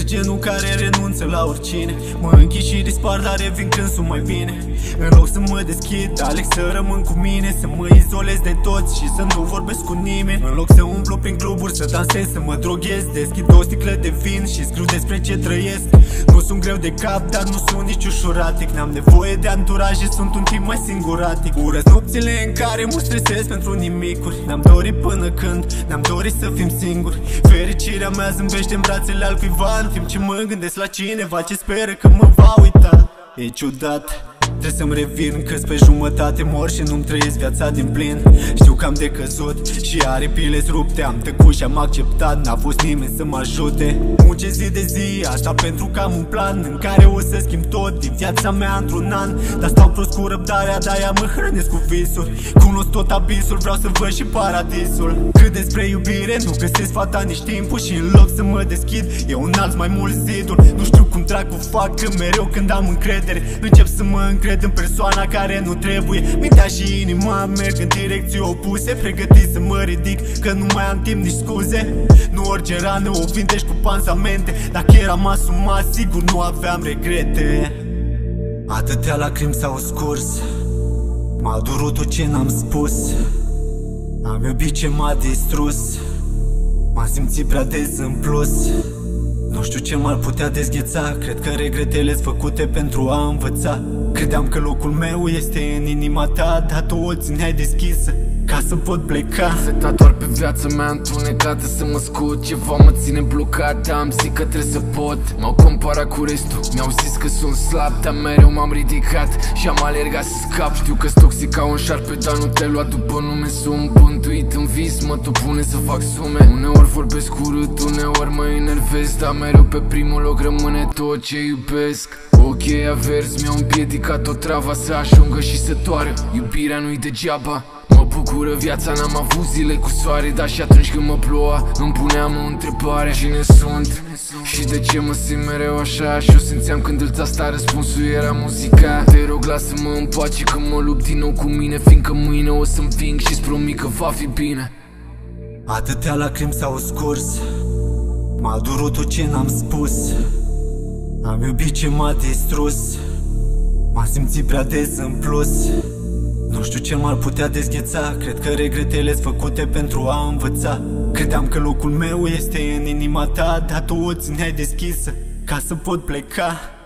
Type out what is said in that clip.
genul care renunță la oricine. Mă închid și dispar, dar revin când sunt mai bine. În loc să mă deschid, aleg să rămân cu mine, să mă izolez de toți și să nu vorbesc cu nimeni. În loc să umblu prin cluburi, să dansez, să mă droghez, deschid o sticlă de vin și scriu despre ce trăiesc. Nu sunt greu de cap, dar nu sunt nici ușuratic. N-am nevoie de anturaje, sunt un timp mai singuratic. Urăsc nopțile în care mă stresez pentru nimicuri. N-am dorit până când, n-am dorit să fim singuri. Fericirea mea zâmbește în brațele al cuiva, în timp ce mă gândesc la cineva ce speră că mă va uita. E ciudat, trebuie să-mi revin, că-s pe jumătate mor și nu-mi trăiesc viața din plin. Știu că am decăzut și aripile-s rupte. Am tăcut și am acceptat, n-a fost nimeni să mă ajute. Muncesc zi de zi, asta pentru că am un plan în care o să schimb tot din viața mea într-un an. Dar stau prost cu răbdarea, de-aia mă hrănesc cu visuri. Cunosc tot abisul, vreau să văd și paradisul. Cât despre iubire, nu găsesc fata nici timpul. Și în loc să mă deschid, eu înalț mai mult ziduri. Nu știu cum dracu fac, că mereu când am încredere încep să mă încred în persoana care nu trebuie. Mintea și inima merg în direcții opuse, pregătit să mă ridic, că nu mai am timp nici scuze. Nu orice rană o vindești cu pansamente. Dacă eram asumat, sigur nu aveam regrete. Atâtea lacrimi s-au scurs, m-a durut tot ce n-am spus. Am iubit ce m-a distrus, m-am simțit prea des în plus. Nu știu ce m-ar putea dezgheța, cred că regretele-s făcute pentru a învăța. Credeam că locul meu este în inima ta, dar tu o țineai deschisă ca să pot pleca. Setat doar pe viața mea întunecată să mă scot. Ceva mă ține blocat, dar am zis că trebuie să pot. M-au comparat cu restul, mi-au zis că sunt slab, dar mereu m-am ridicat și am alergat să scap. Știu că-s toxic ca un șarpe, dar nu te lua după nume. Sunt bântuit în vis, mă tot pune să fac sume. Uneori vorbesc urât, uneori mă enervez, dar mereu pe primul loc rămâne tot ce iubesc. Ok, avers mi-au împiedicat o travă să ajungă și să toară. Iubirea nu-i degeaba, mă bucură viața, n-am avut zile cu soare. Dar și atunci când mă ploua, îmi puneam o întrebare: cine sunt? Și de ce mă simt mereu așa? Și o simțeam când îl tasta, răspunsul era muzica. Te rog, lasă-mă în pace că mă lupt din nou cu mine, fiindcă mâine o să-mi ving și-ți promit că va fi bine. Atâtea lacrimi s-au scurs, m-a durut tot ce n-am spus. Am iubit ce m-a distrus, m-am simțit prea des în plus. Nu știu ce m-ar putea dezgheța, cred că regretele-s făcute pentru a învăța. Credeam că locul meu este în inima ta, dar tu o țineai deschisă ca să pot pleca.